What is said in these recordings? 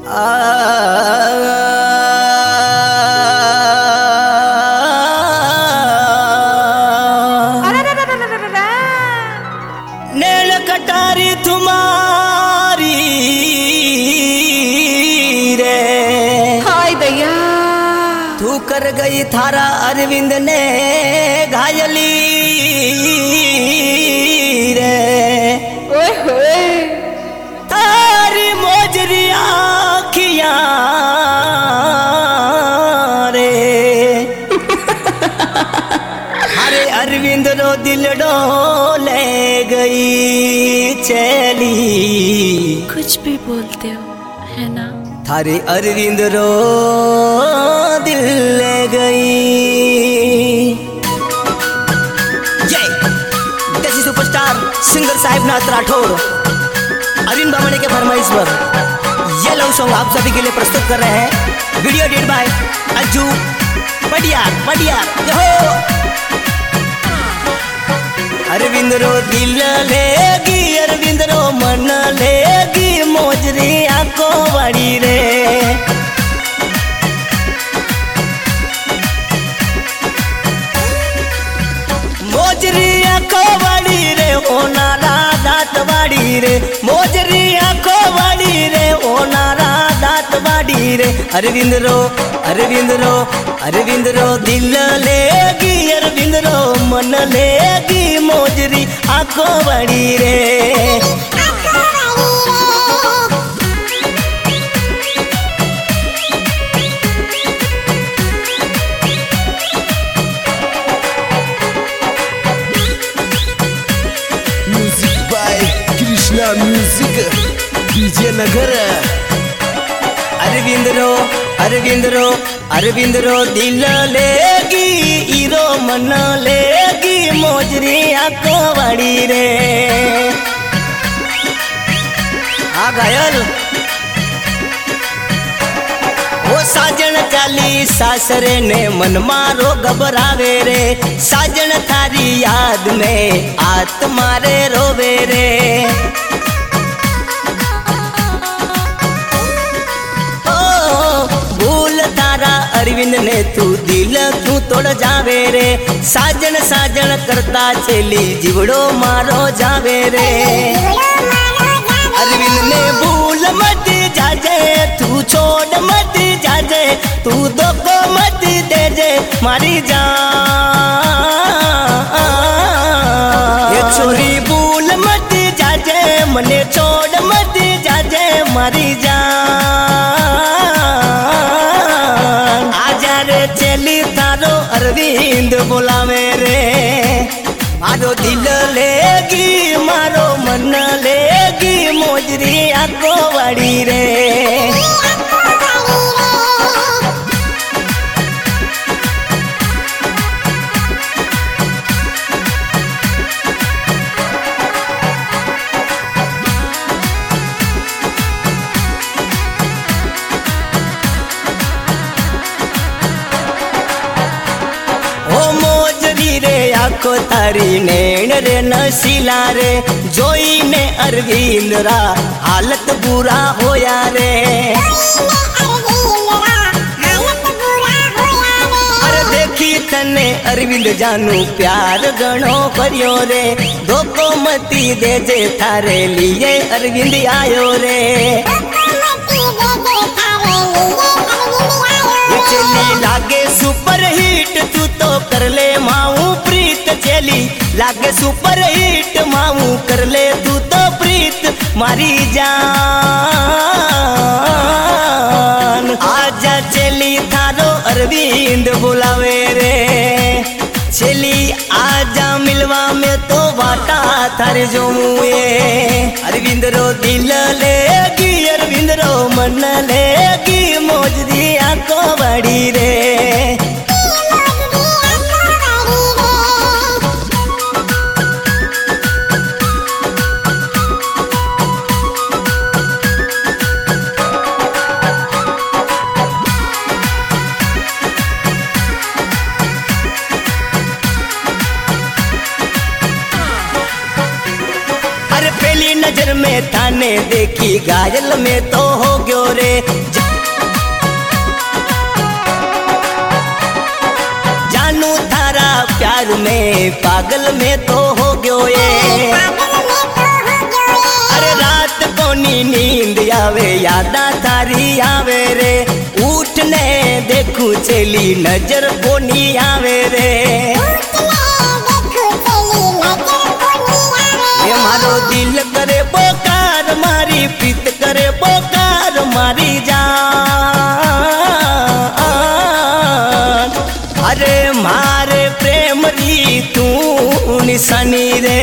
Nail कटारी तुम्हारी रे हाय दैया तू कर गई थारा अरविंद ने घायली रे ओए होए तारी मोजरी आखियां रे अरे अरविंद रो दिल डोले गई चली। कुछ भी बोलते हो है ना। थारे अरविंद रो दिल ले गई। जय देसी सुपरस्टार सिंगर साहिब नाथ राठौर अरविंद बामणे के फरमाइश पर ये लव सॉन्ग आप सभी के लिए प्रस्तुत कर रहे हैं। Video edit by Ajju Padiyar हो। अरविंद रो दिल लेगी अरविंद रो मन लेगी मोजरी आंखों बड़ी रे। मोजरी आंखों बड़ी रे ओ नारा दात बाड़ी रे। मोजरी आंखों बड़ी रे ओ नारा दात बाड़ी रे। अरविंद रो दिल लेगी अरविंद रो मन लेगी मोजरी आंखों बड़ी रे। Music by Krishna music DJ नगर। अरविंद रो दिल लेगी ईरो मन लेगी मोजरी आंखों बड़ी रे। आ घायल वो साजन चाली सासरे ने मन मारो घबरावे रे। साजन थारी याद में आत्मा रे रोवे रे। अरविंद ने तू दिल तू तोड़ जावे रे। साजन साजन करता चली जिवड़ो मारो जावे रे। अरविंद ने भूल मत जाजे तू छोड़ मत जाजे तू धोखो मत दे जे मारी जान। ये छोरी भूल मत जाजे मने छोड़ मत जाजे मारी जान। चली तारो अरविंद बोलावे रे। मारो दिल लेगी मारो मन लेगी मोजरी आंखों बड़ी रे। आंखो तारी नैन रे नशीला रे। जोई ने अरविंद रा हालत बुरा होया रे। अरे देखी तने अरविंद जानू प्यार गणो करियो रे। धोखो मती दे जे थारे लिए अरविंद आयो रे। चली लागे सुपर हिट तू तो कर ले माऊ प्रीत। चली लागे सुपर हिट माऊ कर ले तू तो प्रीत मारी जान। आजा चली थारो अरविंद बुलावे रे। चली आजा मिलवा में तो बाटा थारे जो मुए। अरविंद रो दिल लेगी अरविंद रो मन लेगी मोजरी आंखों बड़ी रे। नजर में थाने देखी घायल में तो हो गयो रे। जानू थारा प्यार में पागल में तो हो गयो ये। अरे रात कोनी नींद आवे यादा थारी आवे रे। उठने देखू चली नजर कोनी आवे रे। ये मारो दिल करे बोकार मारी प्रीत करे बोकार मारी जान। अरे मारे प्रेम री तू निशानी रे।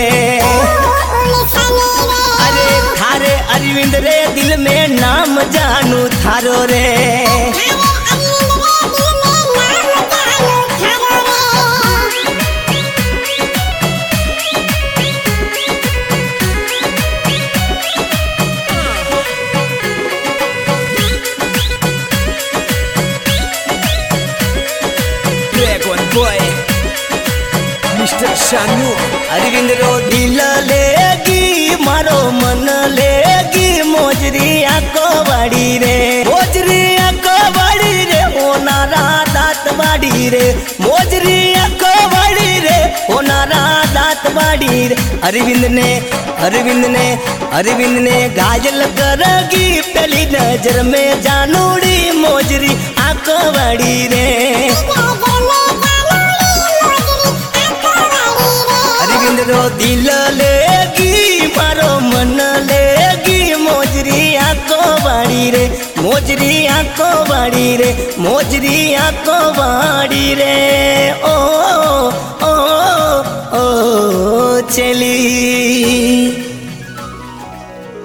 अरे थारे अरविंद रे दिल में नाम जानू थारो रे। Boy, Mr. Shanu. अरविंद रो दिल लेगी मारो मन लेगी मोजरी आको बाड़ी रे। मोजरी आको बाड़ी रे ओ नारा दात बाड़ी रे। मोजरी आको बाड़ी रे ओ नारा दात बाड़ी रे। अरविंद ने घायल करेगी पहली नजर में जानूड़ी मोजरी आको बाड़ी रे। अरविंद रो दिल लेगी मारो मन लेगी मोजरी आको बाड़ी रे। मोजरी आको बाड़ी रे। मोजरी आको बाड़ी रे। ओ ओ ओ चली।